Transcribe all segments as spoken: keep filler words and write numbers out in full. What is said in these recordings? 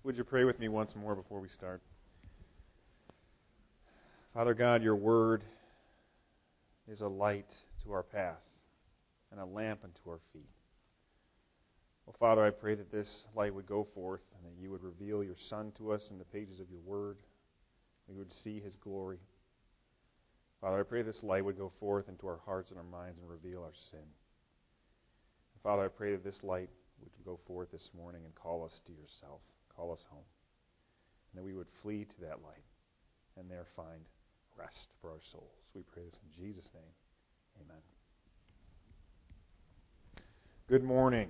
Would you pray with me once more before we start? Father God, your word is a light to our path and a lamp unto our feet. Well, Father, I pray that this light would go forth and that you would reveal your Son to us in the pages of your word. We would see his glory. Father, I pray this light would go forth into our hearts and our minds and reveal our sin. And Father, I pray that this light would go forth this morning and call us to yourself, call us home, and that we would flee to that light and there find rest for our souls. We pray this in Jesus' name. Amen. Good morning.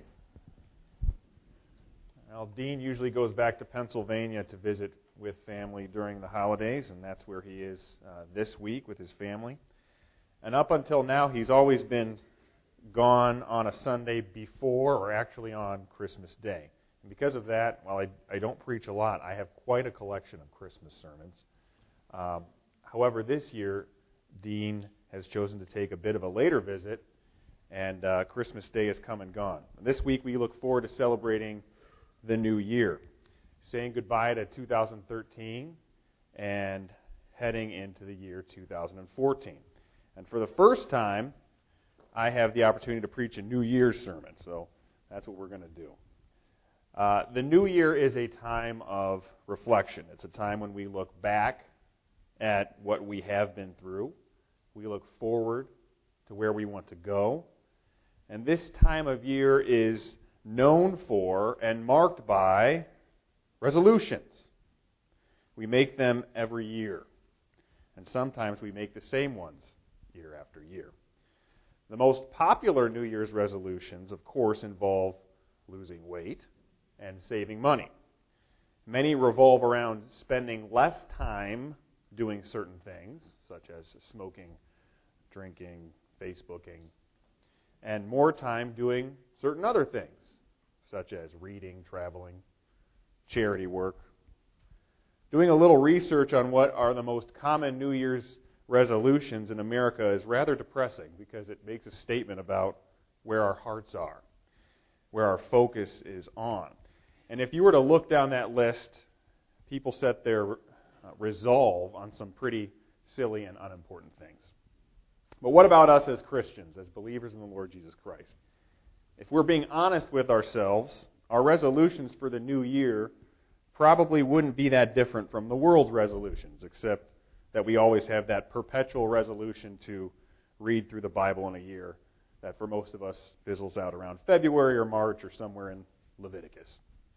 Well, Dean usually goes back to Pennsylvania to visit with family during the holidays, and that's where he is uh, this week with his family. And up until now, he's always been gone on a Sunday before or actually on Christmas Day. And because of that, while I, I don't preach a lot, I have quite a collection of Christmas sermons. Um, however, this year, Dean has chosen to take a bit of a later visit, and uh, Christmas Day has come and gone. This week, we look forward to celebrating the new year, saying goodbye to two thousand thirteen and heading into the year two thousand fourteen. And for the first time, I have the opportunity to preach a New Year's sermon, so that's what we're going to do. Uh, the New Year is a time of reflection. It's a time when we look back at what we have been through. We look forward to where we want to go. And this time of year is known for and marked by resolutions. We make them every year. And sometimes we make the same ones year after year. The most popular New Year's resolutions, of course, involve losing weight and saving money. Many revolve around spending less time doing certain things, such as smoking, drinking, Facebooking, and more time doing certain other things, such as reading, traveling, charity work. Doing a little research on what are the most common New Year's resolutions in America is rather depressing because it makes a statement about where our hearts are, where our focus is on. And if you were to look down that list, people set their uh, resolve on some pretty silly and unimportant things. But what about us as Christians, as believers in the Lord Jesus Christ? If we're being honest with ourselves, our resolutions for the new year probably wouldn't be that different from the world's resolutions, except that we always have that perpetual resolution to read through the Bible in a year that for most of us fizzles out around February or March or somewhere in Leviticus.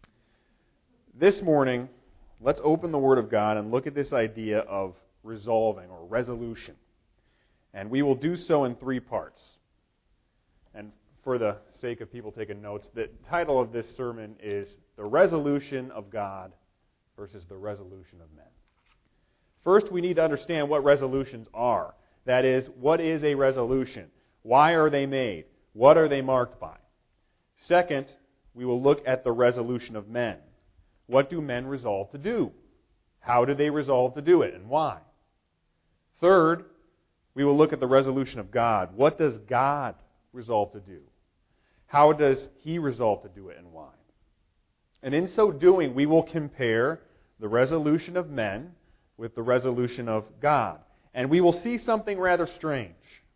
This morning, let's open the Word of God and look at this idea of resolving or resolution. And we will do so in three parts. And for the sake of people taking notes, the title of this sermon is The Resolution of God versus the Resolution of Men. First, we need to understand what resolutions are. That is, what is a resolution? Why are they made? What are they marked by? Second, we will look at the resolution of men. What do men resolve to do? How do they resolve to do it, and why? Third, we will look at the resolution of God. What does God resolve to do? How does He resolve to do it, and why? And in so doing, we will compare the resolution of men with the resolution of God. And we will see something rather strange.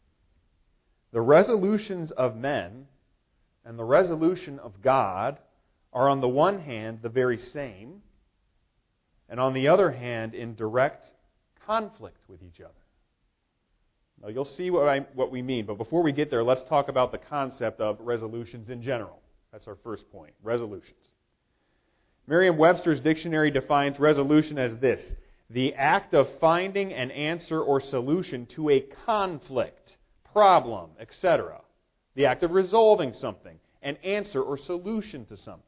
The resolutions of men and the resolution of God are on the one hand the very same, and on the other hand in direct conflict with each other. Now you'll see what, I, what we mean, but before we get there, let's talk about the concept of resolutions in general. That's our first point, resolutions. Merriam-Webster's dictionary defines resolution as this: the act of finding an answer or solution to a conflict, problem, et cetera. The act of resolving something, an answer or solution to something.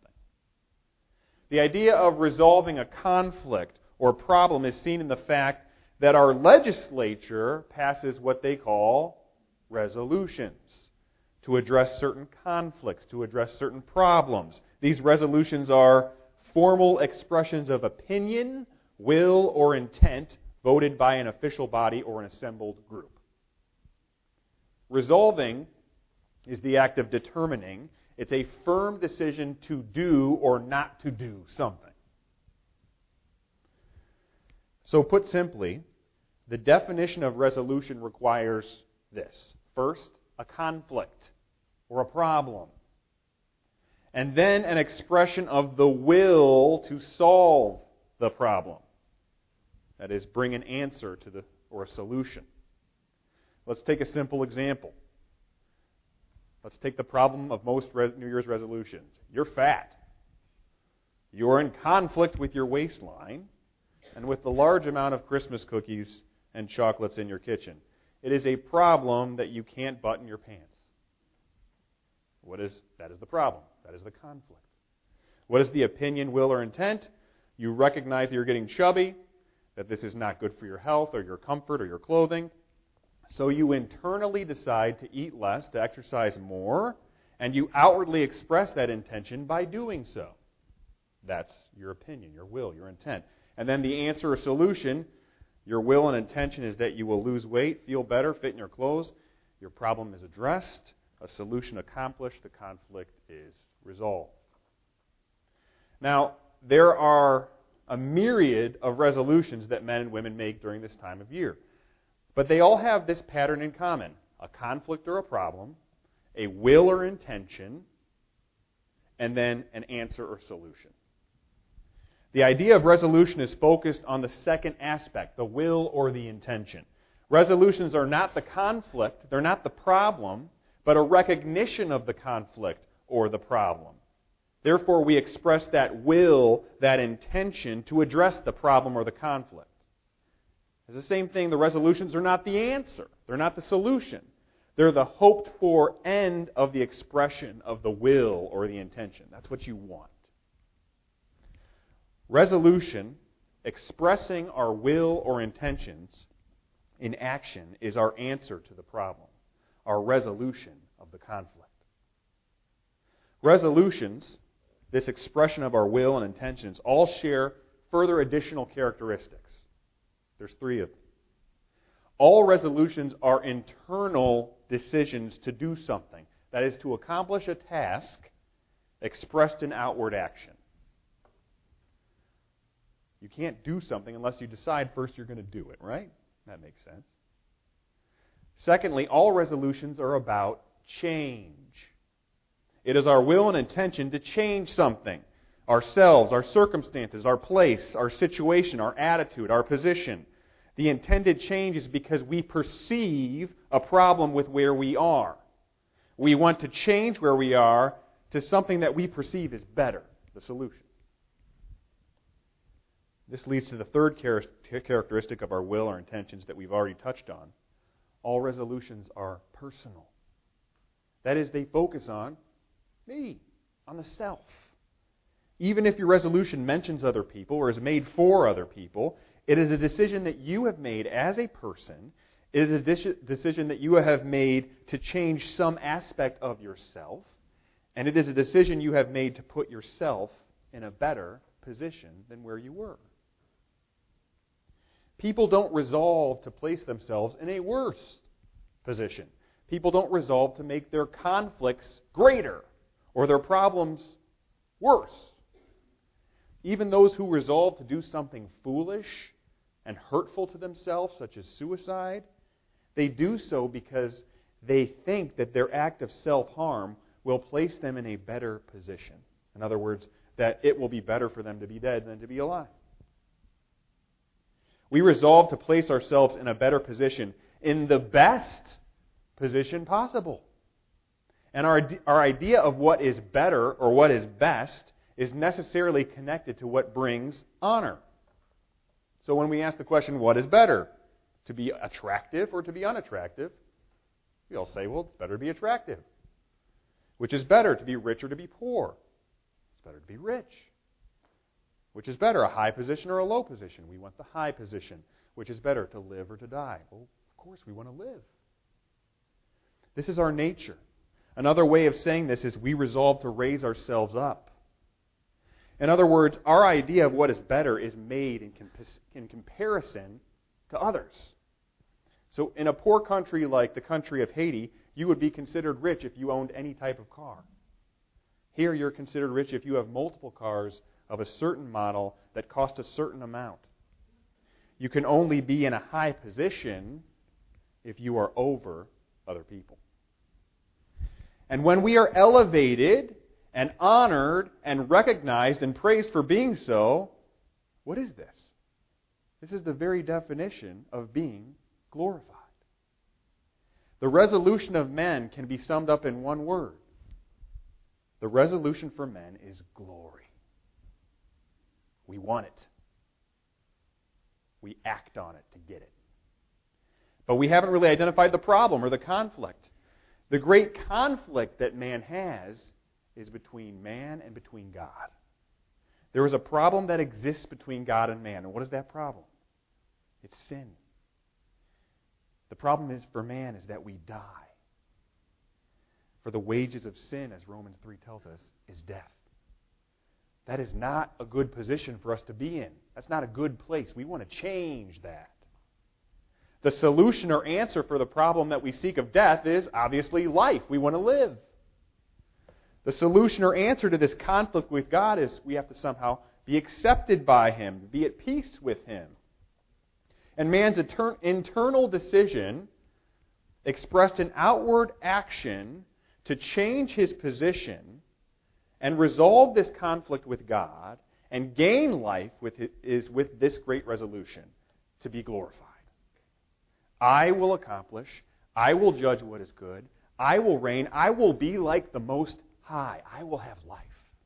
The idea of resolving a conflict or problem is seen in the fact that our legislature passes what they call resolutions to address certain conflicts, to address certain problems. These resolutions are formal expressions of opinion, will, or intent voted by an official body or an assembled group. Resolving is the act of determining. It's a firm decision to do or not to do something. So put simply, the definition of resolution requires this. First, a conflict or a problem. And then an expression of the will to solve the problem. That is, bring an answer to the or a solution. Let's take a simple example. Let's take the problem of most res- New Year's resolutions. You're fat. You're in conflict with your waistline and with the large amount of Christmas cookies and chocolates in your kitchen. It is a problem that you can't button your pants. What is that is the problem. That is the conflict. What is the opinion, will, or intent? You recognize that you're getting chubby, that this is not good for your health or your comfort or your clothing. So you internally decide to eat less, to exercise more, and you outwardly express that intention by doing so. That's your opinion, your will, your intent. And then the answer or solution, your will and intention is that you will lose weight, feel better, fit in your clothes. Your problem is addressed, a solution accomplished, the conflict is resolved. Now, there are a myriad of resolutions that men and women make during this time of year. But they all have this pattern in common: a conflict or a problem, a will or intention, and then an answer or solution. The idea of resolution is focused on the second aspect, the will or the intention. Resolutions are not the conflict, they're not the problem, but a recognition of the conflict or the problem. Therefore, we express that will, that intention, to address the problem or the conflict. It's the same thing, the resolutions are not the answer. They're not the solution. They're the hoped-for end of the expression of the will or the intention. That's what you want. Resolution, expressing our will or intentions in action, is our answer to the problem, our resolution of the conflict. Resolutions, this expression of our will and intentions, all share further additional characteristics. There's three of them. All resolutions are internal decisions to do something. That is, to accomplish a task expressed in outward action. You can't do something unless you decide first you're going to do it, right? That makes sense. Secondly, all resolutions are about change. It is our will and intention to change something. Ourselves, our circumstances, our place, our situation, our attitude, our position. The intended change is because we perceive a problem with where we are. We want to change where we are to something that we perceive is better, the solution. This leads to the third characteristic of our will or intentions that we've already touched on. All resolutions are personal. That is, they focus on me, on the self. Even if your resolution mentions other people or is made for other people, it is a decision that you have made as a person. It is a decision that you have made to change some aspect of yourself. And it is a decision you have made to put yourself in a better position than where you were. People don't resolve to place themselves in a worse position. People don't resolve to make their conflicts greater or their problems worse. Even those who resolve to do something foolish and hurtful to themselves, such as suicide, they do so because they think that their act of self-harm will place them in a better position. In other words, that it will be better for them to be dead than to be alive. We resolve to place ourselves in a better position, in the best position possible. And our, our idea of what is better or what is best is necessarily connected to what brings honor. So when we ask the question, what is better? To be attractive or to be unattractive? We all say, well, it's better to be attractive. Which is better, to be rich or to be poor? It's better to be rich. Which is better, a high position or a low position? We want the high position. Which is better, to live or to die? Well, of course, we want to live. This is our nature. Another way of saying this is we resolve to raise ourselves up. In other words, our idea of what is better is made in, comp- in comparison to others. So in a poor country like the country of Haiti, you would be considered rich if you owned any type of car. Here you're considered rich if you have multiple cars of a certain model that cost a certain amount. You can only be in a high position if you are over other people. And when we are elevated and honored and recognized and praised for being so, what is this? This is the very definition of being glorified. The resolution of men can be summed up in one word. The resolution for men is glory. We want it. We act on it to get it. But we haven't really identified the problem or the conflict. The great conflict that man has is between man and between God. There is a problem that exists between God and man. And what is that problem? It's sin. The problem is for man is that we die. For the wages of sin, as Romans three tells us, is death. That is not a good position for us to be in. That's not a good place. We want to change that. The solution or answer for the problem that we seek of death is obviously life. We want to live. The solution or answer to this conflict with God is we have to somehow be accepted by Him, be at peace with Him. And man's etern- internal decision expressed in outward action to change his position and resolve this conflict with God and gain life with it, is with this great resolution, to be glorified. I will accomplish, I will judge what is good, I will reign, I will be like the Most High, I will have life.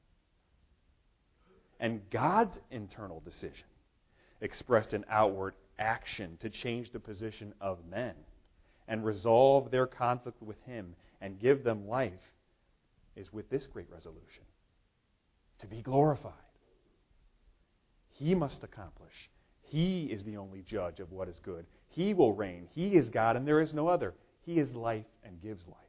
And God's internal decision, expressed in outward action to change the position of men and resolve their conflict with Him and give them life, is with this great resolution, to be glorified. He must accomplish. He is the only judge of what is good. He will reign. He is God, and there is no other. He is life and gives life.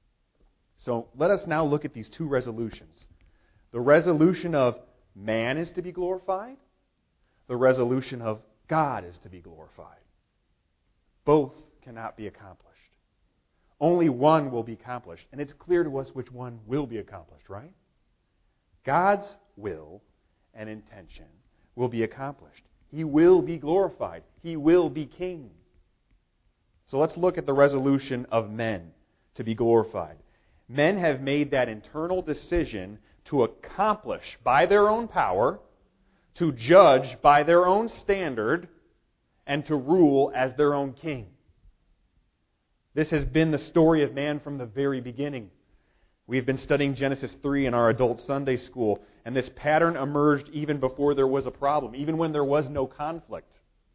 So let us now look at these two resolutions. The resolution of man is to be glorified. The resolution of God is to be glorified. Both cannot be accomplished. Only one will be accomplished. And it's clear to us which one will be accomplished, right? God's will and intention will be accomplished. He will be glorified. He will be king. So let's look at the resolution of men to be glorified. Men have made that internal decision to accomplish by their own power, to judge by their own standard, and to rule as their own king. This has been the story of man from the very beginning. We've been studying Genesis three in our adult Sunday school, and this pattern emerged even before there was a problem, even when there was no conflict.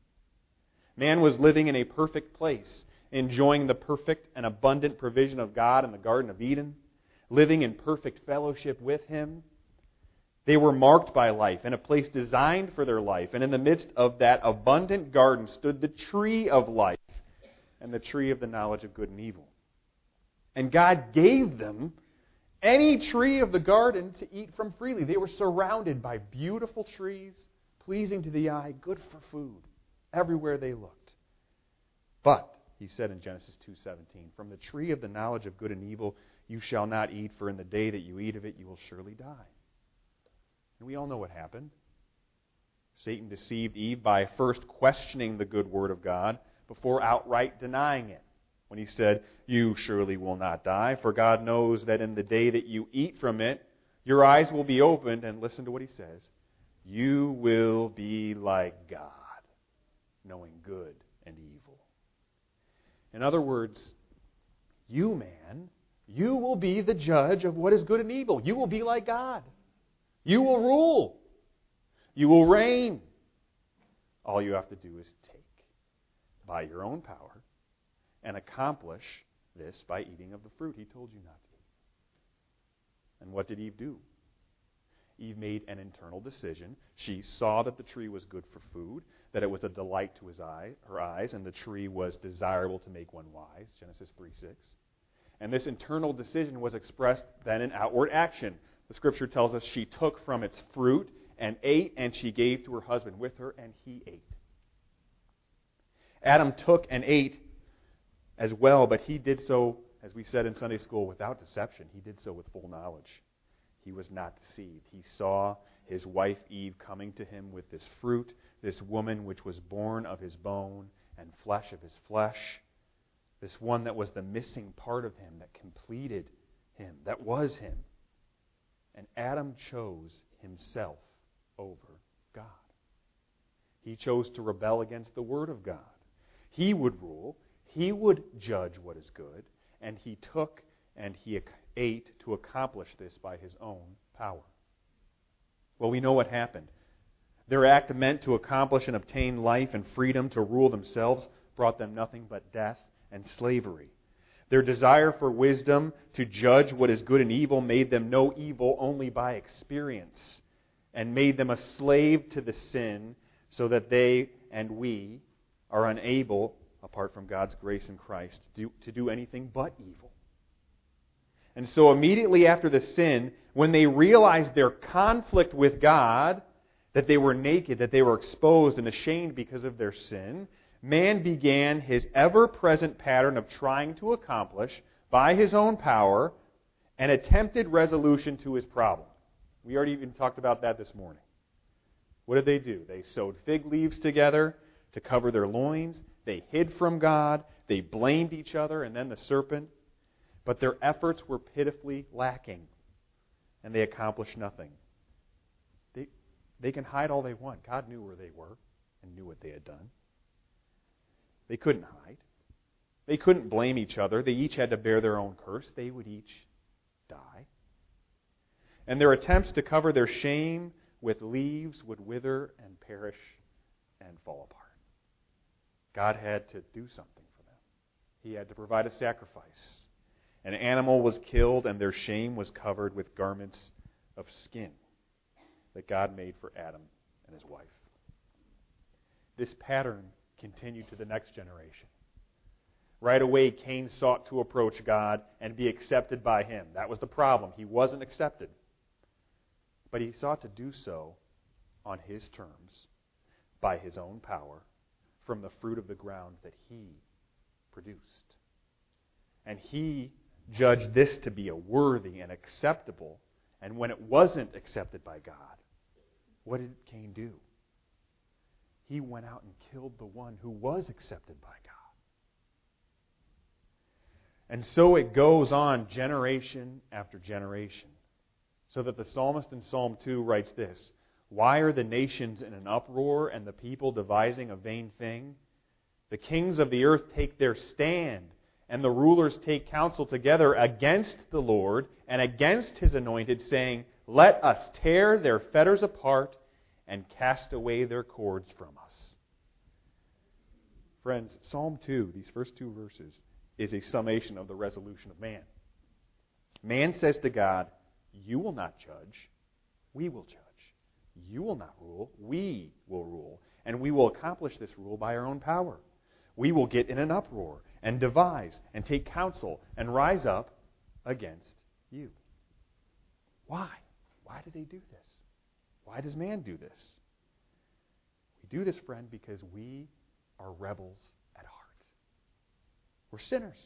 Man was living in a perfect place, enjoying the perfect and abundant provision of God in the Garden of Eden, living in perfect fellowship with Him. They were marked by life and a place designed for their life, and in the midst of that abundant garden stood the tree of life and the tree of the knowledge of good and evil. And God gave them any tree of the garden to eat from freely. They were surrounded by beautiful trees, pleasing to the eye, good for food, everywhere they looked. But, He said in Genesis two seventeen, from the tree of the knowledge of good and evil you shall not eat, for in the day that you eat of it you will surely die. And we all know what happened. Satan deceived Eve by first questioning the good word of God before outright denying it. When he said, you surely will not die, for God knows that in the day that you eat from it, your eyes will be opened, and listen to what he says, you will be like God, knowing good and evil. In other words, you, man, you will be the judge of what is good and evil. You will be like God. You will rule. You will reign. All you have to do is take by your own power and accomplish this by eating of the fruit He told you not to eat. And what did Eve do? Eve made an internal decision. She saw that the tree was good for food, that it was a delight to his eye, her eyes, and the tree was desirable to make one wise, Genesis three six. And this internal decision was expressed then in outward action. The Scripture tells us she took from its fruit and ate, and she gave to her husband with her, and he ate. Adam took and ate as well, but he did so, as we said in Sunday school, without deception. He did so with full knowledge. He was not deceived. He saw his wife Eve coming to him with this fruit, this woman which was born of his bone and flesh of his flesh, this one that was the missing part of him, that completed him, that was him. And Adam chose himself over God. He chose to rebel against the Word of God. He would rule, he would judge what is good, and he took and he ate to accomplish this by his own power. Well, we know what happened. Their act meant to accomplish and obtain life and freedom to rule themselves brought them nothing but death and slavery. Their desire for wisdom to judge what is good and evil made them know evil only by experience, and made them a slave to the sin, so that they and we are unable, apart from God's grace in Christ, to do, to do anything but evil. And so immediately after the sin, when they realized their conflict with God, that they were naked, that they were exposed and ashamed because of their sin, man began his ever-present pattern of trying to accomplish, by his own power, an attempted resolution to his problem. We already even talked about that this morning. What did they do? They sewed fig leaves together to cover their loins. They hid from God. They blamed each other and then the serpent. But their efforts were pitifully lacking, and they accomplished nothing. They, they can hide all they want. God knew where they were and knew what they had done. They couldn't hide. They couldn't blame each other. They each had to bear their own curse. They would each die. And their attempts to cover their shame with leaves would wither and perish and fall apart. God had to do something for them. He had to provide a sacrifice. An animal was killed, and their shame was covered with garments of skin that God made for Adam and his wife. This pattern continued to the next generation. Right away, Cain sought to approach God and be accepted by him. That was the problem. He wasn't accepted. But he sought to do so on his terms, by his own power, from the fruit of the ground that he produced. And he judged this to be a worthy and acceptable. And when it wasn't accepted by God, what did Cain do? He went out and killed the one who was accepted by God. And so it goes on generation after generation. So that the psalmist in Psalm two writes this: "Why are the nations in an uproar and the people devising a vain thing? The kings of the earth take their stand, and the rulers take counsel together against the Lord and against His anointed, saying, Let us tear their fetters apart and cast away their cords from us." Friends, Psalm two, these first two verses, is a summation of the resolution of man. Man says to God, "You will not judge, we will judge. You will not rule, we will rule. And we will accomplish this rule by our own power. We will get in an uproar and devise and take counsel and rise up against you." Why? Why do they do this? Why does man do this? We do this, friend, because we are rebels at heart. We're sinners.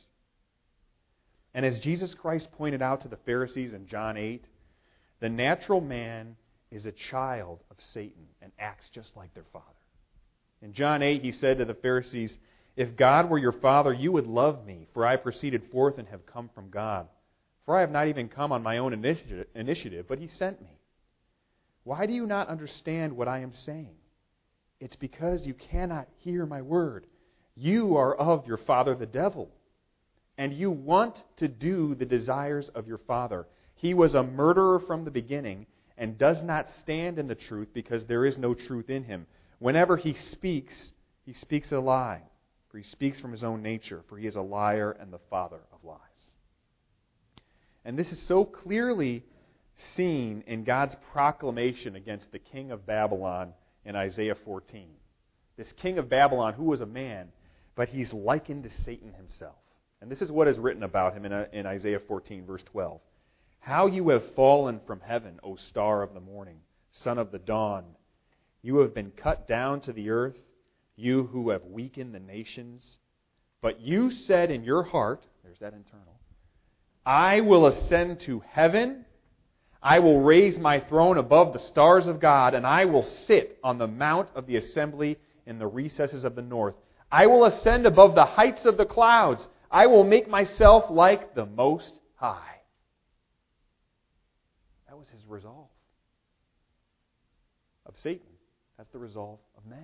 And as Jesus Christ pointed out to the Pharisees in John eight, the natural man is a child of Satan and acts just like their father. In John eight, he said to the Pharisees, "If God were your father, you would love me, for I proceeded forth and have come from God. For I have not even come on my own initiative, but He sent me. Why do you not understand what I am saying? It's because you cannot hear my word. You are of your father the devil, and you want to do the desires of your father. He was a murderer from the beginning and does not stand in the truth because there is no truth in him. Whenever he speaks, he speaks a lie, for he speaks from his own nature, for he is a liar and the father of lies." And this is so clearly seen in God's proclamation against the king of Babylon in Isaiah fourteen. This king of Babylon, who was a man, but he's likened to Satan himself. And this is what is written about him in, in Isaiah fourteen, verse twelve. "How you have fallen from heaven, O star of the morning, son of the dawn. You have been cut down to the earth, you who have weakened the nations. But you said in your heart," there's that internal, "I will ascend to heaven. I will raise my throne above the stars of God, and I will sit on the mount of the assembly in the recesses of the north. I will ascend above the heights of the clouds. I will make myself like the Most High. That was his resolve. Of Satan. That's the resolve of men.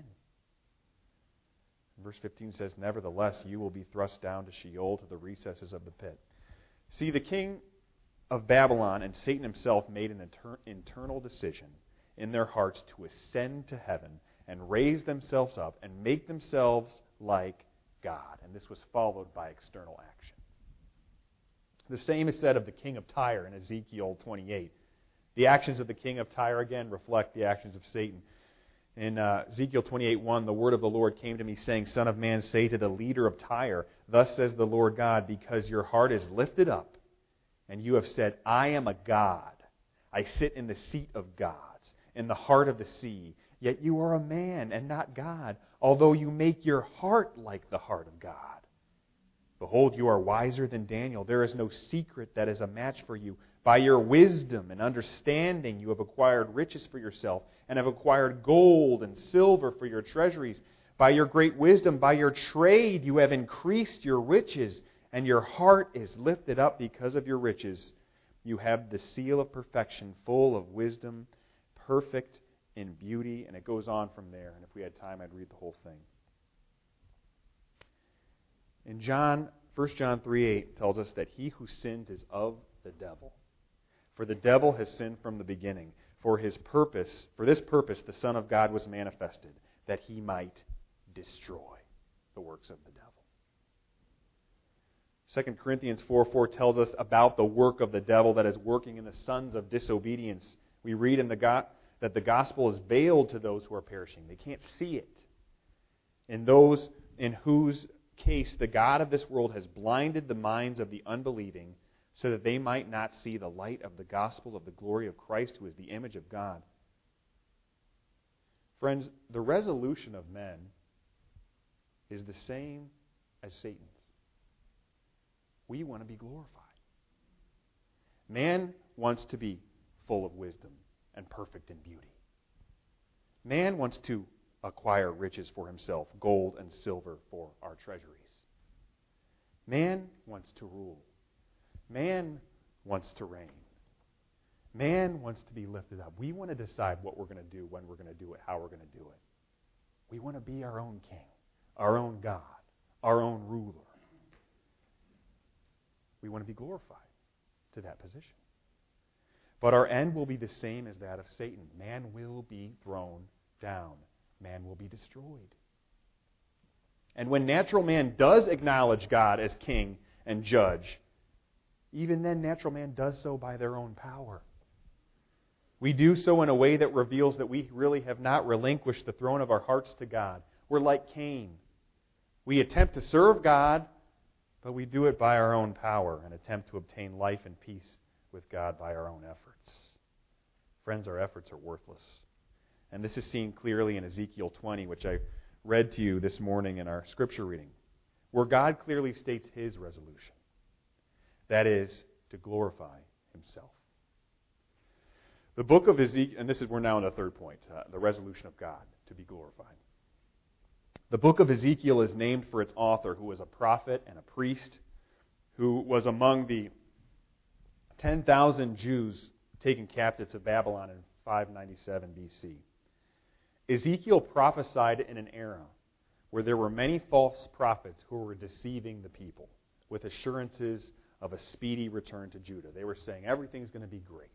Verse fifteen says, nevertheless, you will be thrust down to Sheol, to the recesses of the pit. See, the king of Babylon and Satan himself made an inter- internal decision in their hearts to ascend to heaven and raise themselves up and make themselves like God. And this was followed by external action. The same is said of the king of Tyre in Ezekiel twenty-eight. The actions of the king of Tyre, again, reflect the actions of Satan. In uh, Ezekiel twenty-eight one, the word of the Lord came to me, saying, Son of man, say to the leader of Tyre, thus says the Lord God, because your heart is lifted up, and you have said, I am a god. I sit in the seat of gods, in the heart of the sea. Yet you are a man and not God, although you make your heart like the heart of God. Behold, you are wiser than Daniel. There is no secret that is a match for you. By your wisdom and understanding you have acquired riches for yourself, and have acquired gold and silver for your treasuries. By your great wisdom, by your trade, you have increased your riches, and your heart is lifted up because of your riches. You have the seal of perfection, full of wisdom, perfect in beauty. And it goes on from there. And if we had time, I'd read the whole thing. In John, First John three eight tells us that he who sins is of the devil. For the devil has sinned from the beginning. For his purpose, for this purpose, the Son of God was manifested, that he might destroy the works of the devil. Second Corinthians four four tells us about the work of the devil that is working in the sons of disobedience. We read in the go- that the gospel is veiled to those who are perishing. They can't see it. In those in whose case the God of this world has blinded the minds of the unbelieving, so that they might not see the light of the gospel of the glory of Christ, who is the image of God. Friends, the resolution of men is the same as Satan's. We want to be glorified. Man wants to be full of wisdom and perfect in beauty. Man wants to acquire riches for himself, gold and silver for our treasuries. Man wants to rule. Man wants to reign. Man wants to be lifted up. We want to decide what we're going to do, when we're going to do it, how we're going to do it. We want to be our own king, our own God, our own ruler. We want to be glorified to that position. But our end will be the same as that of Satan. Man will be thrown down. Man will be destroyed. And when natural man does acknowledge God as king and judge, even then natural man does so by their own power. We do so in a way that reveals that we really have not relinquished the throne of our hearts to God. We're like Cain. We attempt to serve God, but we do it by our own power and attempt to obtain life and peace with God by our own efforts. Friends, our efforts are worthless. And this is seen clearly in Ezekiel twenty, which I read to you this morning in our scripture reading, where God clearly states his resolution. That is, to glorify himself. The book of Ezekiel, and this is, we're now on the third point, uh, the resolution of God to be glorified. The book of Ezekiel is named for its author, who was a prophet and a priest, who was among the ten thousand Jews taken captive to Babylon in five ninety-seven B C. Ezekiel prophesied in an era where there were many false prophets who were deceiving the people with assurances of a speedy return to Judah. They were saying everything's going to be great.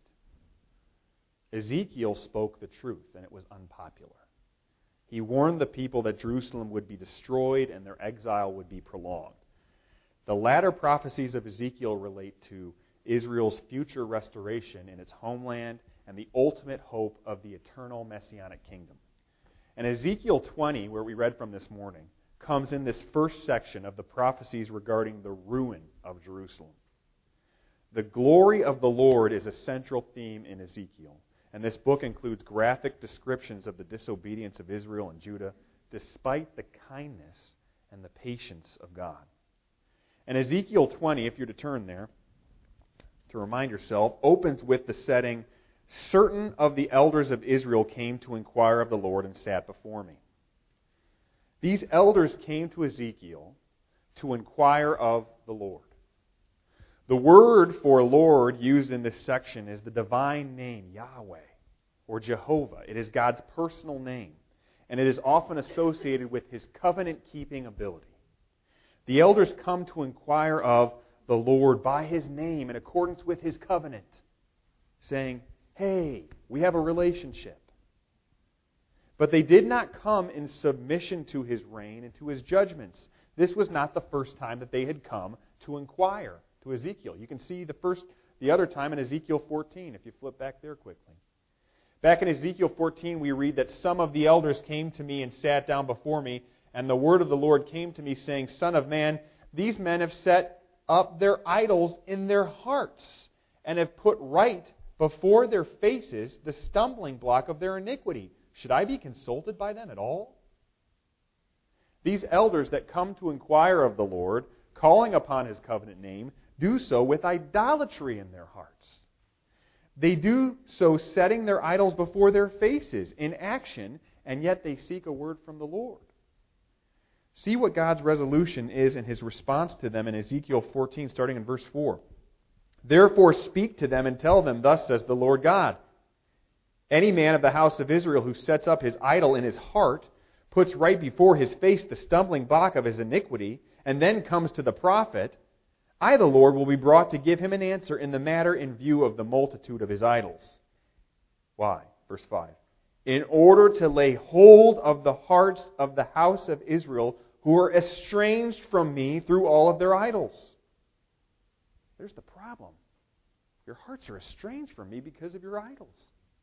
Ezekiel spoke the truth, and it was unpopular. He warned the people that Jerusalem would be destroyed and their exile would be prolonged. The latter prophecies of Ezekiel relate to Israel's future restoration in its homeland and the ultimate hope of the eternal messianic kingdom. And Ezekiel twenty, where we read from this morning, comes in this first section of the prophecies regarding the ruin of Jerusalem. The glory of the Lord is a central theme in Ezekiel, and this book includes graphic descriptions of the disobedience of Israel and Judah, despite the kindness and the patience of God. And Ezekiel twenty, if you're to turn there, to remind yourself, opens with the setting, certain of the elders of Israel came to inquire of the Lord and sat before me. These elders came to Ezekiel to inquire of the Lord. The word for Lord used in this section is the divine name, Yahweh, or Jehovah. It is God's personal name, and it is often associated with His covenant-keeping ability. The elders come to inquire of the Lord by His name in accordance with His covenant, saying, hey, we have a relationship. But they did not come in submission to His reign and to His judgments. This was not the first time that they had come to inquire to Ezekiel. You can see the first, the other time in Ezekiel fourteen, if you flip back there quickly. Back in Ezekiel fourteen, we read that some of the elders came to me and sat down before me, and the word of the Lord came to me, saying, Son of man, these men have set up their idols in their hearts, and have put right before their faces the stumbling block of their iniquity. Should I be consulted by them at all? These elders that come to inquire of the Lord, calling upon His covenant name, do so with idolatry in their hearts. They do so setting their idols before their faces in action, and yet they seek a word from the Lord. See what God's resolution is in His response to them in Ezekiel fourteen, starting in verse four. Therefore speak to them and tell them, thus says the Lord God, any man of the house of Israel who sets up his idol in his heart, puts right before his face the stumbling block of his iniquity, and then comes to the prophet, I, the Lord, will be brought to give him an answer in the matter in view of the multitude of his idols. Why? Verse five. In order to lay hold of the hearts of the house of Israel, who are estranged from me through all of their idols. There's the problem. Your hearts are estranged from me because of your idols.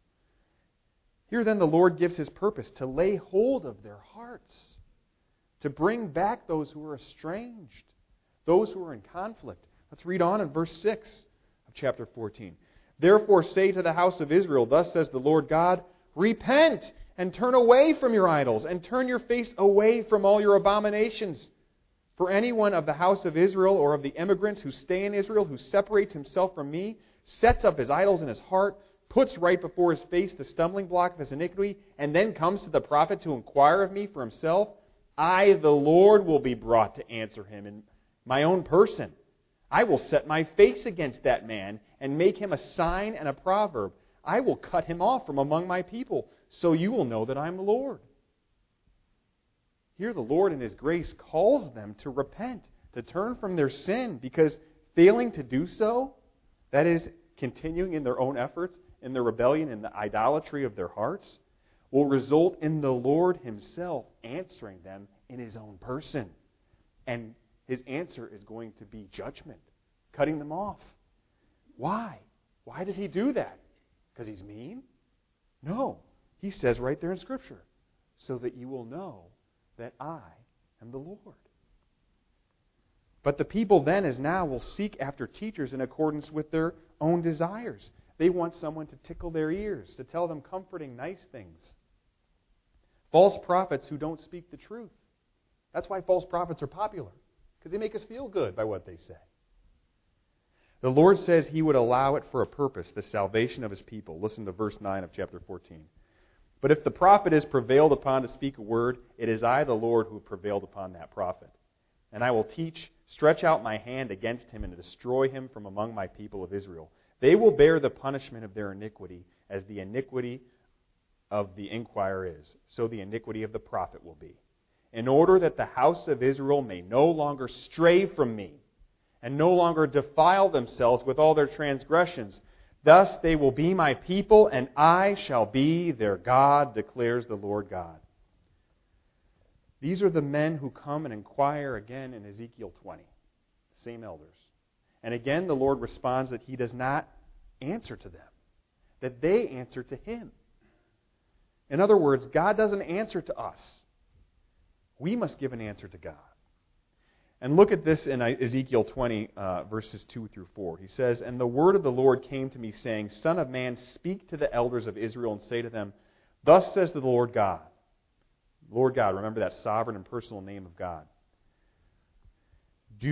Here then the Lord gives His purpose, to lay hold of their hearts, to bring back those who are estranged, those who are in conflict. Let's read on in verse six of chapter fourteen. Therefore say to the house of Israel, thus says the Lord God, repent and turn away from your idols, and turn your face away from all your abominations. For anyone of the house of Israel or of the immigrants who stay in Israel, who separates himself from me, sets up his idols in his heart, puts right before his face the stumbling block of his iniquity, and then comes to the prophet to inquire of me for himself, I, the Lord, will be brought to answer him in my own person. I will set my face against that man and make him a sign and a proverb. I will cut him off from among my people, so you will know that I am the Lord. Here the Lord in His grace calls them to repent, to turn from their sin, because failing to do so, that is, continuing in their own efforts, in their rebellion and the idolatry of their hearts, will result in the Lord Himself answering them in His own person. And His answer is going to be judgment, cutting them off. Why? Why did He do that? Because He's mean? No. He says right there in Scripture, so that you will know that I am the Lord. But the people then, as now, will seek after teachers in accordance with their own desires. They want someone to tickle their ears, to tell them comforting, nice things. False prophets who don't speak the truth. That's why false prophets are popular, because they make us feel good by what they say. The Lord says He would allow it for a purpose, the salvation of His people. Listen to verse nine of chapter fourteen. But if the prophet is prevailed upon to speak a word, it is I, the Lord, who have prevailed upon that prophet. And I will teach, stretch out my hand against him and destroy him from among my people of Israel. They will bear the punishment of their iniquity, as the iniquity of the inquirer is, so the iniquity of the prophet will be. In order that the house of Israel may no longer stray from me, and no longer defile themselves with all their transgressions. Thus they will be my people, and I shall be their God, declares the Lord God. These are the men who come and inquire again in Ezekiel twenty. Same elders. And again the Lord responds that He does not answer to them, that they answer to Him. In other words, God doesn't answer to us. We must give an answer to God. And look at this in Ezekiel twenty, uh, verses two through four. He says, And the word of the Lord came to me, saying, Son of man, speak to the elders of Israel and say to them, Thus says the Lord God. Lord God, remember that sovereign and personal name of God. Do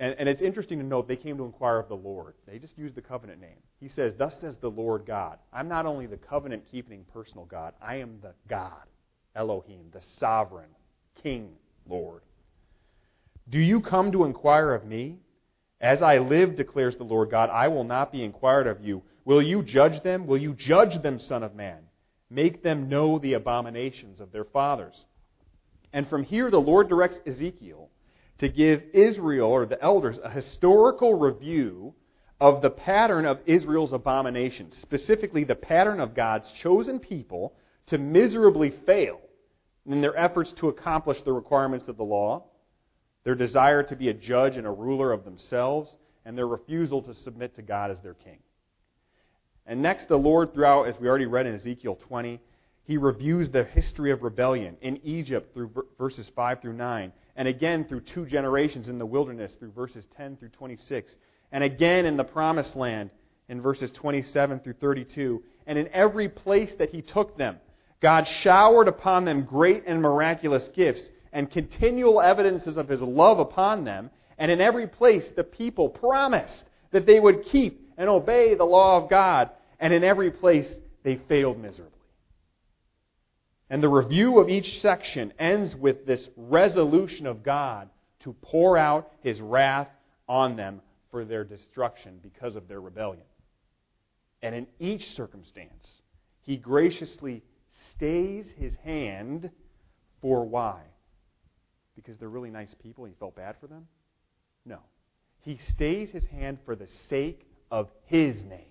And, and it's interesting to note, they came to inquire of the Lord. They just used the covenant name. He says, thus says the Lord God. I'm not only the covenant-keeping personal God, I am the God, Elohim, the sovereign, King, Lord. Do you come to inquire of me? As I live, declares the Lord God, I will not be inquired of you. Will you judge them? Will you judge them, Son of Man? Make them know the abominations of their fathers. And from here, the Lord directs Ezekiel to give Israel, or the elders, a historical review of the pattern of Israel's abominations, specifically the pattern of God's chosen people to miserably fail in their efforts to accomplish the requirements of the law, their desire to be a judge and a ruler of themselves, and their refusal to submit to God as their king. And next, the Lord, throughout, as we already read in Ezekiel twenty, He reviews the history of rebellion in Egypt through verses five through nine, and again through two generations in the wilderness through verses ten through twenty-six, and again in the Promised Land in verses twenty-seven through thirty-two. And in every place that He took them, God showered upon them great and miraculous gifts and continual evidences of His love upon them. And in every place the people promised that they would keep and obey the law of God. And in every place they failed miserably. And the review of each section ends with this resolution of God to pour out His wrath on them for their destruction because of their rebellion. And in each circumstance, He graciously stays His hand for why? Because they're really nice people, He felt bad for them? No. He stays His hand for the sake of His name.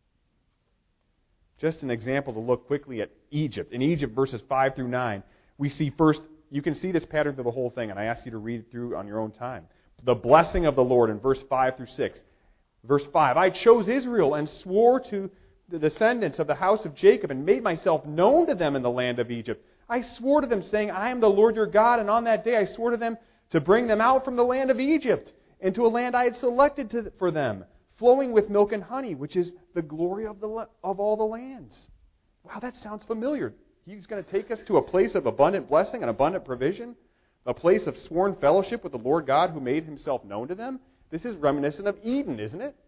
Just an example to look quickly at Egypt. In Egypt, verses five through nine, we see first, you can see this pattern through the whole thing, and I ask you to read it through on your own time. The blessing of the Lord in verse five through six. Verse five, I chose Israel and swore to the descendants of the house of Jacob and made myself known to them in the land of Egypt. I swore to them, saying, I am the Lord your God, and on that day I swore to them to bring them out from the land of Egypt into a land I had selected to, for them, flowing with milk and honey, which is the glory of, the, of all the lands. Wow, that sounds familiar. He's going to take us to a place of abundant blessing and abundant provision, a place of sworn fellowship with the Lord God who made Himself known to them. This is reminiscent of Eden, isn't it?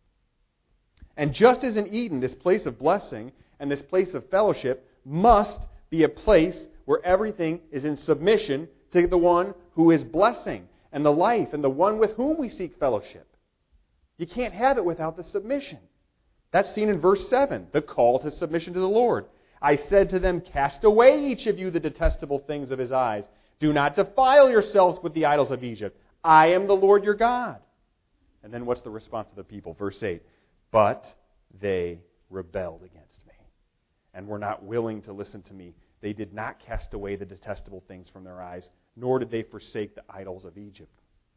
And just as in Eden, this place of blessing and this place of fellowship must be a place where everything is in submission to the one who is blessing and the life and the one with whom we seek fellowship. You can't have it without the submission. That's seen in verse seven, the call to submission to the Lord. I said to them, cast away each of you the detestable things of his eyes. Do not defile yourselves with the idols of Egypt. I am the Lord your God. And then what's the response of the people? Verse eight, but they rebelled against me and were not willing to listen to me. They did not cast away the detestable things from their eyes, nor did they forsake the idols of Egypt.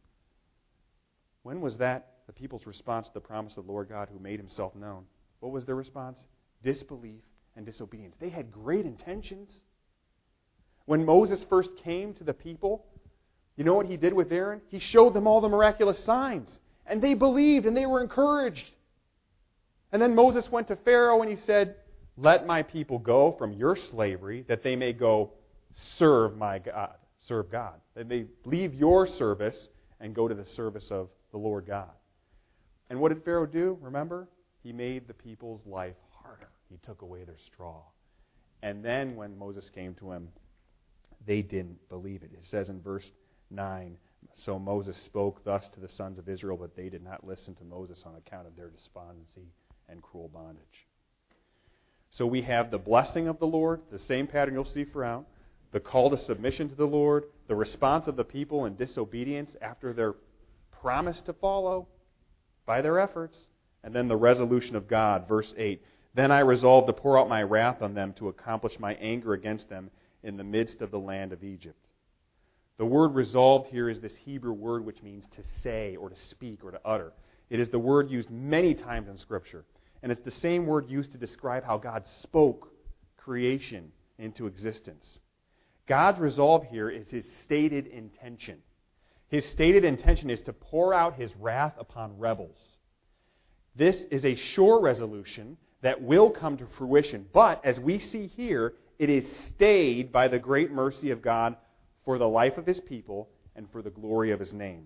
When was that the people's response to the promise of the Lord God who made Himself known? What was their response? Disbelief and disobedience. They had great intentions. When Moses first came to the people, you know what he did with Aaron? He showed them all the miraculous signs. And they believed and they were encouraged. And then Moses went to Pharaoh and he said, let my people go from your slavery that they may go serve my God. Serve God. That they leave your service and go to the service of the Lord God. And what did Pharaoh do? Remember? He made the people's life harder. He took away their straw. And then when Moses came to him, they didn't believe it. It says in verse nine, so Moses spoke thus to the sons of Israel, but they did not listen to Moses on account of their despondency and cruel bondage. So we have the blessing of the Lord, the same pattern you'll see throughout, the call to submission to the Lord, the response of the people in disobedience after their promise to follow by their efforts, and then the resolution of God. Verse eight, then I resolved to pour out my wrath on them to accomplish my anger against them in the midst of the land of Egypt. The word resolved here is this Hebrew word which means to say or to speak or to utter. It is the word used many times in Scripture. And it's the same word used to describe how God spoke creation into existence. God's resolve here is His stated intention. His stated intention is to pour out His wrath upon rebels. This is a sure resolution that will come to fruition. But, as we see here, it is stayed by the great mercy of God for the life of His people and for the glory of His name.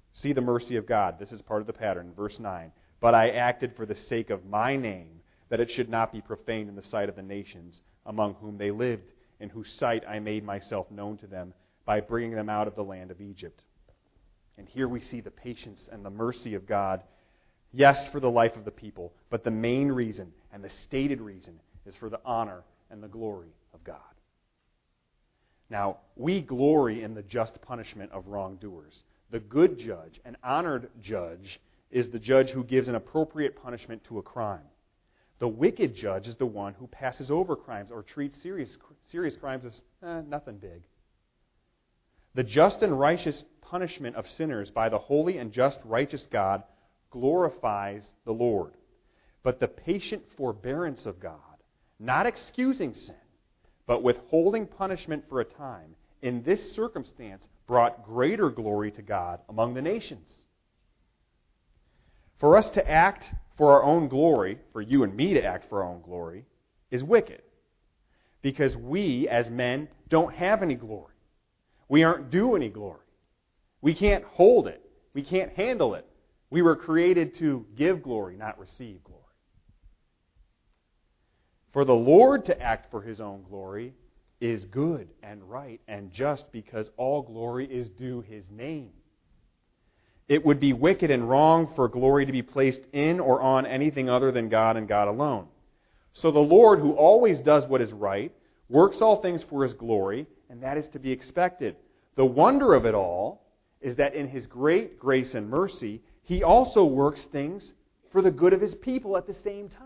See the mercy of God. This is part of the pattern. Verse nine. But I acted for the sake of my name, that it should not be profaned in the sight of the nations among whom they lived, in whose sight I made myself known to them by bringing them out of the land of Egypt. And here we see the patience and the mercy of God, yes, for the life of the people, but the main reason and the stated reason is for the honor and the glory of God. Now, we glory in the just punishment of wrongdoers. The good judge, an honored judge, is the judge who gives an appropriate punishment to a crime. The wicked judge is the one who passes over crimes or treats serious, serious crimes as eh, nothing big. The just and righteous punishment of sinners by the holy and just righteous God glorifies the Lord. But the patient forbearance of God, not excusing sin, but withholding punishment for a time, in this circumstance brought greater glory to God among the nations. For us to act for our own glory, for you and me to act for our own glory, is wicked. Because we, as men, don't have any glory. We aren't due any glory. We can't hold it. We can't handle it. We were created to give glory, not receive glory. For the Lord to act for His own glory is good and right and just, because all glory is due His name. It would be wicked and wrong for glory to be placed in or on anything other than God and God alone. So the Lord, who always does what is right, works all things for His glory, and that is to be expected. The wonder of it all is that in His great grace and mercy, He also works things for the good of His people at the same time.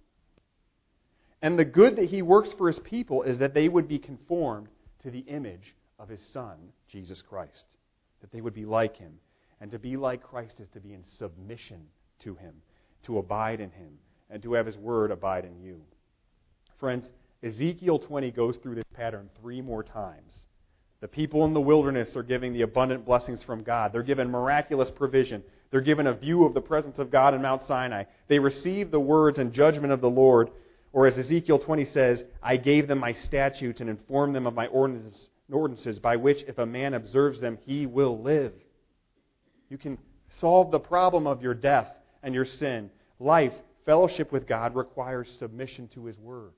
And the good that He works for His people is that they would be conformed to the image of His Son, Jesus Christ. That they would be like Him. And to be like Christ is to be in submission to Him, to abide in Him, and to have His Word abide in you. Friends, Ezekiel twenty goes through this pattern three more times. The people in the wilderness are giving the abundant blessings from God. They're given miraculous provision. They're given a view of the presence of God in Mount Sinai. They receive the words and judgment of the Lord. Or as Ezekiel twenty says, I gave them my statutes and informed them of my ordinances, by which if a man observes them, he will live. You can solve the problem of your death and your sin. Life, fellowship with God, requires submission to His Word.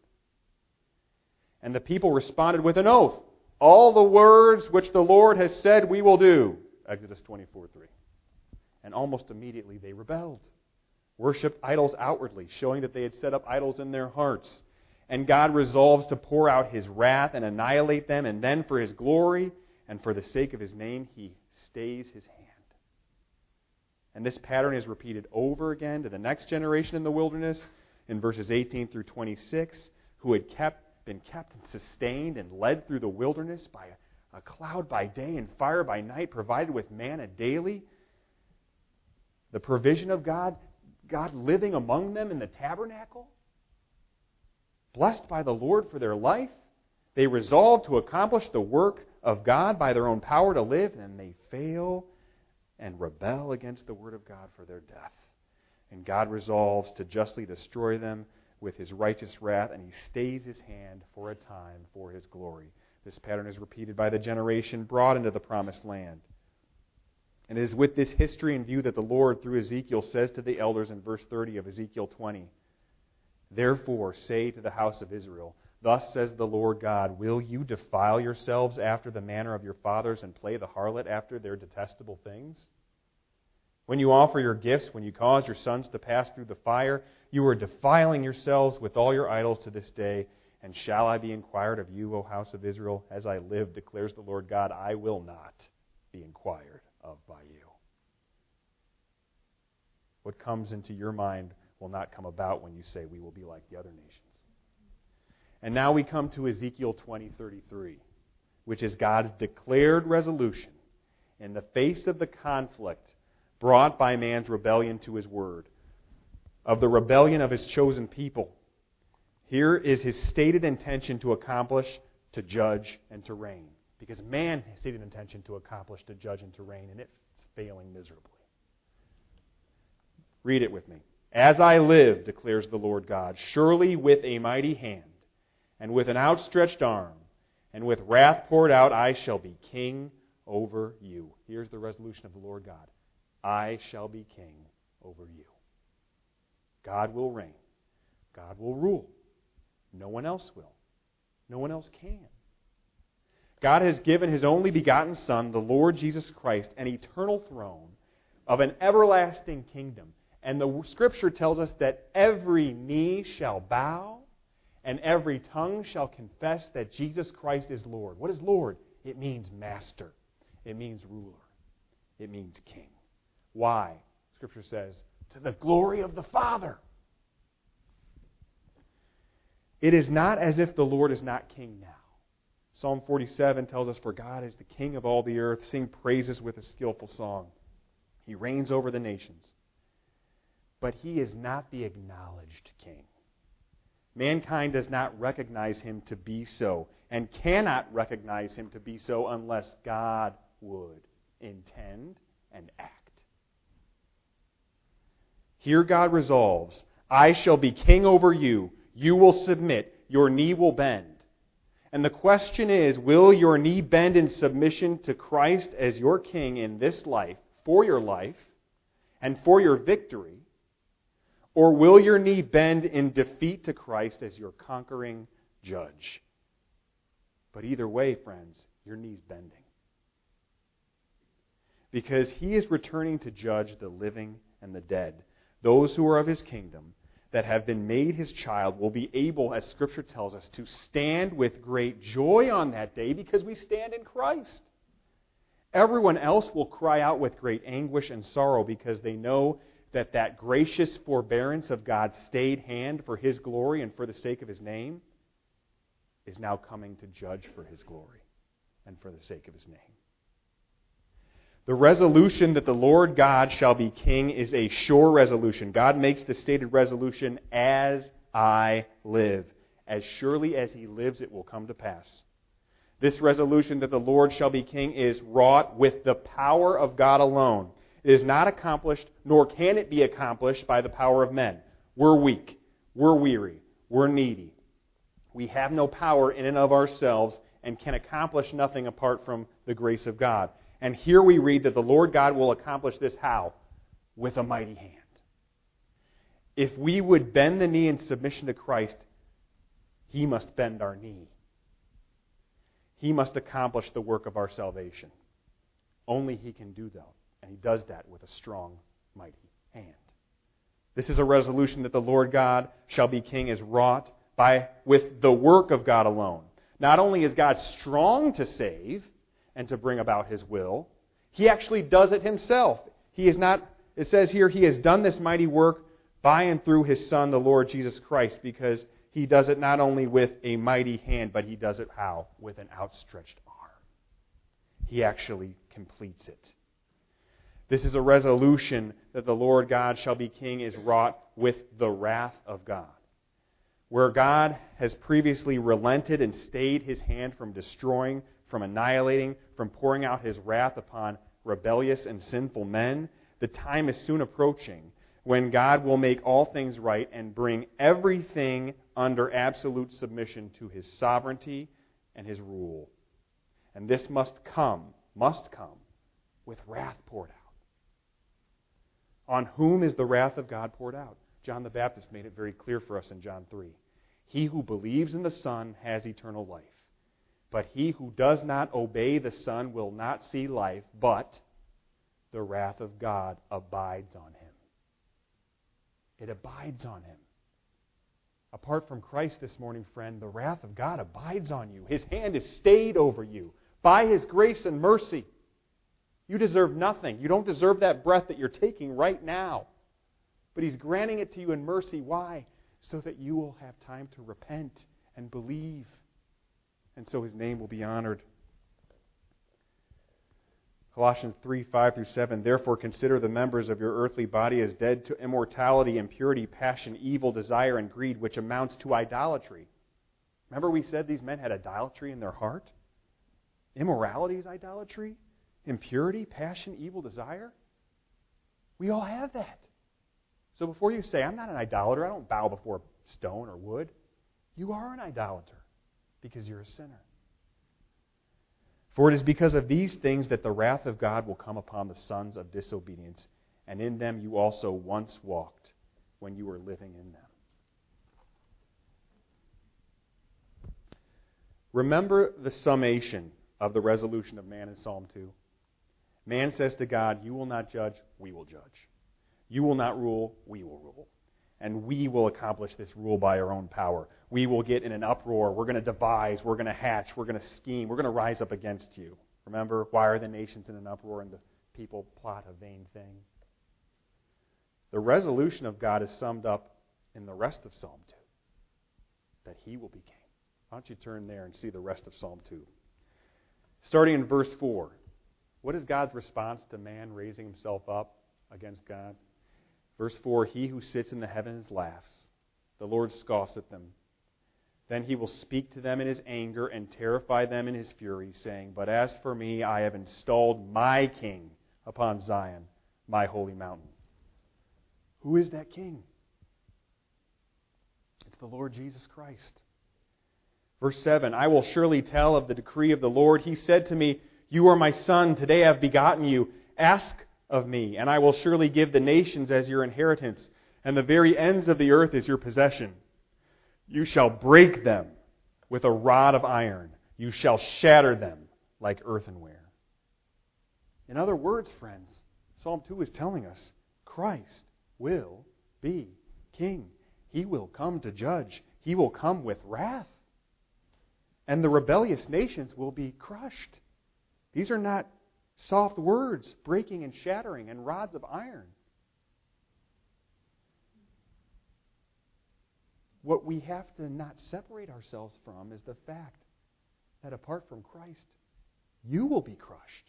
And the people responded with an oath. All the words which the Lord has said we will do. Exodus twenty-four three. And almost immediately they rebelled. Worshipped idols outwardly, showing that they had set up idols in their hearts. And God resolves to pour out His wrath and annihilate them, and then for His glory and for the sake of His name, He stays His hand. And this pattern is repeated over again to the next generation in the wilderness in verses eighteen through twenty-six, who had kept, been kept and sustained and led through the wilderness by a, a cloud by day and fire by night, provided with manna daily. The provision of God, God living among them in the tabernacle, blessed by the Lord for their life. They resolve to accomplish the work of God by their own power to live, and they fail and rebel against the Word of God for their death. And God resolves to justly destroy them with His righteous wrath, and He stays His hand for a time for His glory. This pattern is repeated by the generation brought into the promised land. And it is with this history in view that the Lord, through Ezekiel, says to the elders in verse thirty of Ezekiel twenty, Therefore say to the house of Israel, Thus says the Lord God, Will you defile yourselves after the manner of your fathers and play the harlot after their detestable things? When you offer your gifts, when you cause your sons to pass through the fire, you are defiling yourselves with all your idols to this day. And shall I be inquired of you, O house of Israel? As I live, declares the Lord God, I will not be inquired of by you. What comes into your mind will not come about when you say we will be like the other nations. And now we come to Ezekiel twenty thirty-three, which is God's declared resolution in the face of the conflict brought by man's rebellion to His Word, of the rebellion of His chosen people. Here is His stated intention to accomplish, to judge, and to reign. Because man has stated intention to accomplish, to judge, and to reign, and it's failing miserably. Read it with me. As I live, declares the Lord God, surely with a mighty hand, and with an outstretched arm, and with wrath poured out, I shall be king over you. Here's the resolution of the Lord God. I shall be king over you. God will reign. God will rule. No one else will. No one else can. God has given His only begotten Son, the Lord Jesus Christ, an eternal throne of an everlasting kingdom. And the Scripture tells us that every knee shall bow and every tongue shall confess that Jesus Christ is Lord. What is Lord? It means master. It means ruler. It means king. Why? Scripture says, to the glory of the Father. It is not as if the Lord is not king now. Psalm forty-seven tells us, for God is the King of all the earth. Sing praises with a skillful song. He reigns over the nations. But He is not the acknowledged King. Mankind does not recognize Him to be so, and cannot recognize Him to be so unless God would intend and act. Here God resolves, I shall be king over you. You will submit. Your knee will bend. And the question is, will your knee bend in submission to Christ as your king in this life, for your life, and for your victory? Or will your knee bend in defeat to Christ as your conquering judge? But either way, friends, your knee's bending. Because He is returning to judge the living and the dead. Those who are of His kingdom, that have been made His child, will be able, as Scripture tells us, to stand with great joy on that day because we stand in Christ. Everyone else will cry out with great anguish and sorrow because they know that that gracious forbearance of God's stayed hand for His glory and for the sake of His name is now coming to judge for His glory and for the sake of His name. The resolution that the Lord God shall be king is a sure resolution. God makes the stated resolution, as I live. As surely as He lives, it will come to pass. This resolution that the Lord shall be king is wrought with the power of God alone. It is not accomplished, nor can it be accomplished by the power of men. We're weak. We're weary. We're needy. We have no power in and of ourselves and can accomplish nothing apart from the grace of God. And here we read that the Lord God will accomplish this how? With a mighty hand. If we would bend the knee in submission to Christ, He must bend our knee. He must accomplish the work of our salvation. Only He can do that. And He does that with a strong, mighty hand. This is a resolution that the Lord God shall be king is wrought by with the work of God alone. Not only is God strong to save and to bring about His will, He actually does it Himself. He is not, it says here, He has done this mighty work by and through His Son, the Lord Jesus Christ, because He does it not only with a mighty hand, but He does it how? With an outstretched arm. He actually completes it. This is a resolution that the Lord God shall be king is wrought with the wrath of God. Where God has previously relented and stayed His hand from destroying, from annihilating, from pouring out His wrath upon rebellious and sinful men, the time is soon approaching when God will make all things right and bring everything under absolute submission to His sovereignty and His rule. And this must come, must come, with wrath poured out. On whom is the wrath of God poured out? John the Baptist made it very clear for us in John three. He who believes in the Son has eternal life. But he who does not obey the Son will not see life, but the wrath of God abides on him. It abides on him. Apart from Christ this morning, friend, the wrath of God abides on you. His hand is stayed over you by His grace and mercy. You deserve nothing. You don't deserve that breath that you're taking right now. But He's granting it to you in mercy. Why? So that you will have time to repent and believe. And so His name will be honored. Colossians three, five through seven. Therefore consider the members of your earthly body as dead to immorality, impurity, passion, evil, desire, and greed, which amounts to idolatry. Remember we said these men had idolatry in their heart? Immorality is idolatry? Impurity, passion, evil, desire? We all have that. So before you say, I'm not an idolater, I don't bow before stone or wood, you are an idolater because you're a sinner. For it is because of these things that the wrath of God will come upon the sons of disobedience, and in them you also once walked when you were living in them. Remember the summation of the resolution of man in Psalm two. Man says to God, you will not judge, we will judge. You will not rule, we will rule. And we will accomplish this rule by our own power. We will get in an uproar. We're going to devise. We're going to hatch. We're going to scheme. We're going to rise up against you. Remember, why are the nations in an uproar and the people plot a vain thing? The resolution of God is summed up in the rest of Psalm two. That He will be king. Why don't you turn there and see the rest of Psalm two. Starting in verse four. What is God's response to man raising himself up against God? Verse four, he who sits in the heavens laughs. The Lord scoffs at them. Then He will speak to them in His anger and terrify them in His fury, saying, but as for me, I have installed my king upon Zion, my holy mountain. Who is that king? It's the Lord Jesus Christ. Verse seven, I will surely tell of the decree of the Lord. He said to me, you are my son, today I have begotten you. Ask of me, and I will surely give the nations as your inheritance, and the very ends of the earth as your possession. You shall break them with a rod of iron. You shall shatter them like earthenware. In other words, friends, Psalm two is telling us Christ will be king. He will come to judge. He will come with wrath. And the rebellious nations will be crushed. These are not soft words, breaking and shattering, and rods of iron. What we have to not separate ourselves from is the fact that apart from Christ, you will be crushed.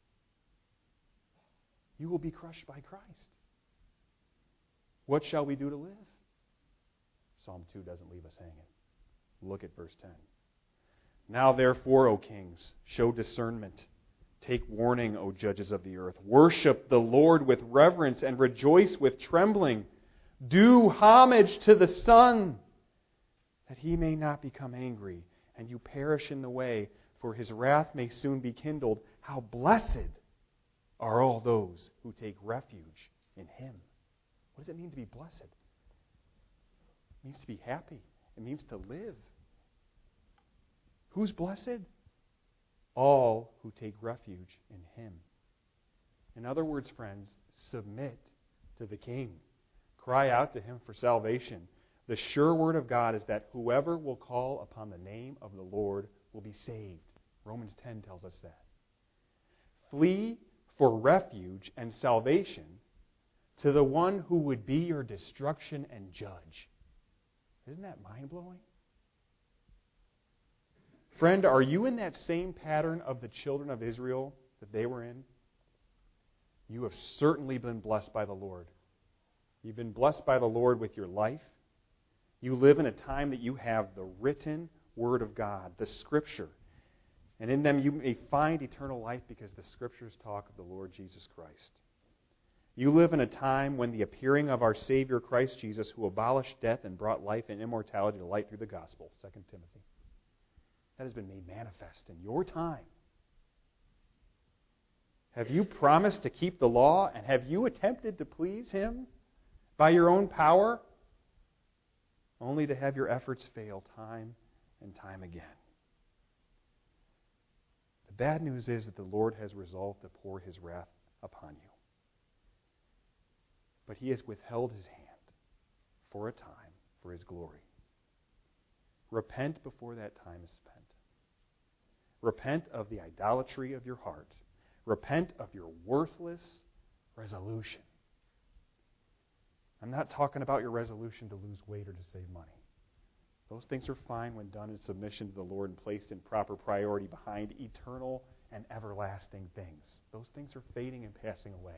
You will be crushed by Christ. What shall we do to live? Psalm two doesn't leave us hanging. Look at verse ten. Now therefore, O kings, show discernment. Take warning, O judges of the earth. Worship the Lord with reverence and rejoice with trembling. Do homage to the Son, that He may not become angry, and you perish in the way, for His wrath may soon be kindled. How blessed are all those who take refuge in Him. What does it mean to be blessed? It means to be happy. It means to live. Who's blessed? All who take refuge in Him. In other words, friends, submit to the King. Cry out to Him for salvation. The sure word of God is that whoever will call upon the name of the Lord will be saved. Romans ten tells us that. Flee for refuge and salvation to the one who would be your destruction and judge. Isn't that mind-blowing? Friend, are you in that same pattern of the children of Israel that they were in? You have certainly been blessed by the Lord. You've been blessed by the Lord with your life. You live in a time that you have the written Word of God, the Scripture. And in them you may find eternal life because the Scriptures talk of the Lord Jesus Christ. You live in a time when the appearing of our Savior Christ Jesus, who abolished death and brought life and immortality to light through the gospel, Second Timothy. That has been made manifest in your time. Have you promised to keep the law, and have you attempted to please Him by your own power, only to have your efforts fail time and time again? The bad news is that the Lord has resolved to pour His wrath upon you. But He has withheld His hand for a time for His glory. Repent before that time is spent. Repent of the idolatry of your heart. Repent of your worthless resolution. I'm not talking about your resolution to lose weight or to save money. Those things are fine when done in submission to the Lord and placed in proper priority behind eternal and everlasting things. Those things are fading and passing away.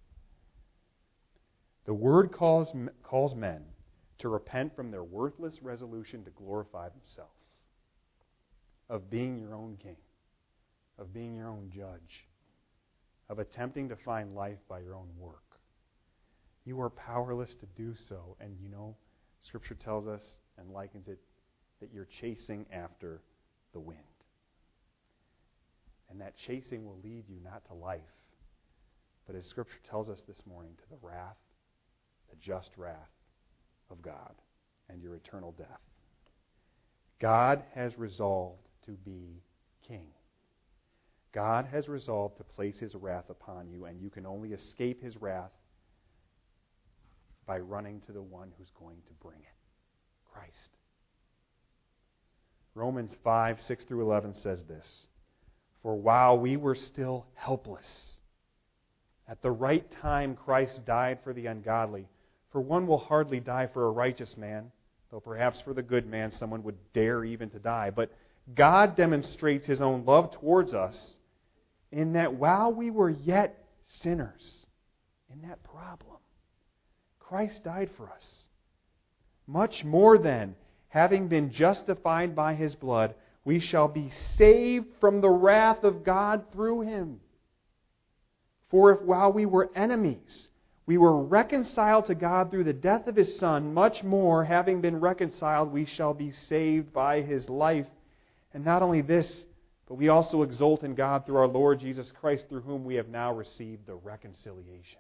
The Word calls, calls men to repent from their worthless resolution to glorify themselves, of being your own king, of being your own judge, of attempting to find life by your own work. You are powerless to do so, and you know, Scripture tells us and likens it that you're chasing after the wind. And that chasing will lead you not to life, but as Scripture tells us this morning, to the wrath, the just wrath of God and your eternal death. God has resolved to be king. God has resolved to place his wrath upon you, and you can only escape his wrath by running to the one who's going to bring it, Christ. Romans five, six through eleven says this, "For while we were still helpless, at the right time Christ died for the ungodly. For one will hardly die for a righteous man, though perhaps for the good man someone would dare even to die. But God demonstrates his own love towards us in that while we were yet sinners, in that problem, Christ died for us. Much more then, having been justified by his blood, we shall be saved from the wrath of God through him. For if while we were enemies, we were reconciled to God through the death of his Son, much more, having been reconciled, we shall be saved by his life. And not only this, but we also exult in God through our Lord Jesus Christ, through whom we have now received the reconciliation."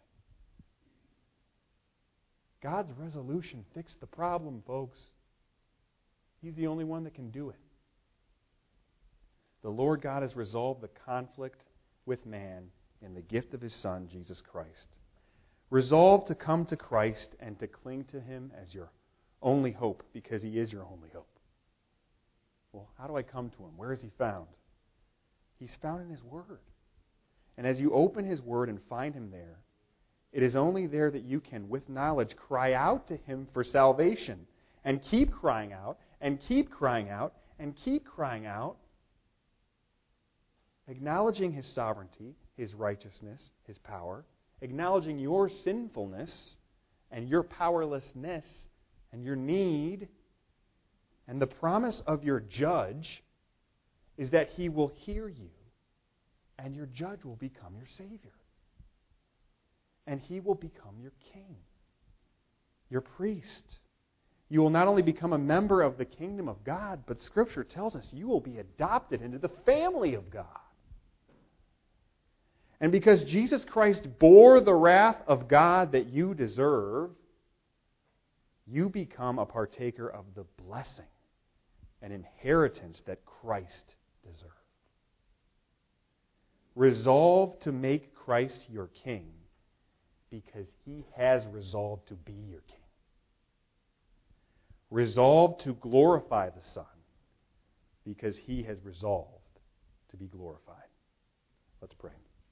God's resolution fixed the problem, folks. He's the only one that can do it. The Lord God has resolved the conflict with man in the gift of his Son, Jesus Christ. Resolve to come to Christ and to cling to him as your only hope, because he is your only hope. Well, how do I come to him? Where is he found? He's found in his Word. And as you open his Word and find him there, it is only there that you can, with knowledge, cry out to him for salvation. And keep crying out, and keep crying out, and keep crying out, acknowledging his sovereignty, his righteousness, his power, acknowledging your sinfulness and your powerlessness and your need. And the promise of your judge is that he will hear you, and your judge will become your Savior. And he will become your king, your priest. You will not only become a member of the kingdom of God, but Scripture tells us you will be adopted into the family of God. And because Jesus Christ bore the wrath of God that you deserve, you become a partaker of the blessing and inheritance that Christ deserved. Resolve to make Christ your king, because he has resolved to be your king. Resolve to glorify the Son, because he has resolved to be glorified. Let's pray.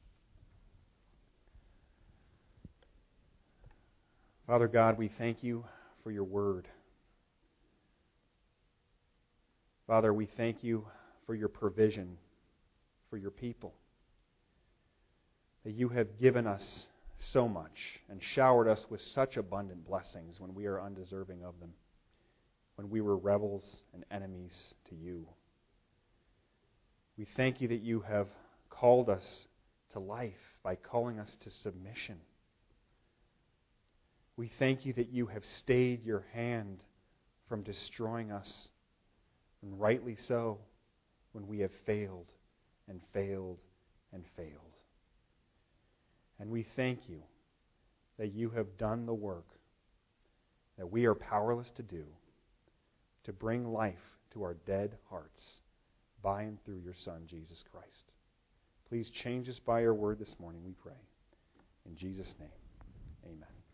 Father God, we thank you for your word. Father, we thank you for your provision for your people, that you have given us so much and showered us with such abundant blessings when we are undeserving of them, when we were rebels and enemies to you. We thank you that you have called us to life by calling us to submission. We thank you that you have stayed your hand from destroying us, and rightly so, when we have failed and failed and failed. And we thank you that you have done the work that we are powerless to do, to bring life to our dead hearts by and through your Son, Jesus Christ. Please change us by your word this morning, we pray. In Jesus' name, amen.